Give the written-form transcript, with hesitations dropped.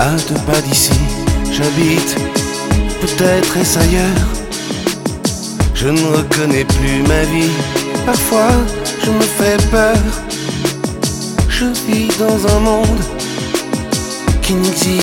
à 2 pas d'ici, j'habite, peut-être est-ce ailleurs. Je ne reconnais plus ma vie, parfois je me fais peur. Je vis dans un monde qui n'existe